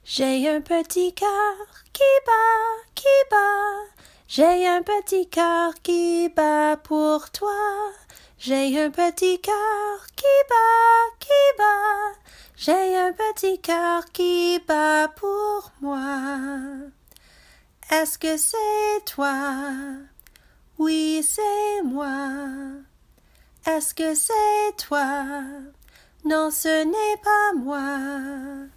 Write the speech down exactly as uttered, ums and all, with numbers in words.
J'ai un petit cœur qui bat, qui bat. J'ai un petit cœur qui bat pour toi. J'ai un petit cœur qui bat, qui bat. J'ai un petit cœur qui bat pour moi. Est-ce que c'est toi? Oui, c'est moi. Est-ce que c'est toi? Non, ce n'est pas moi.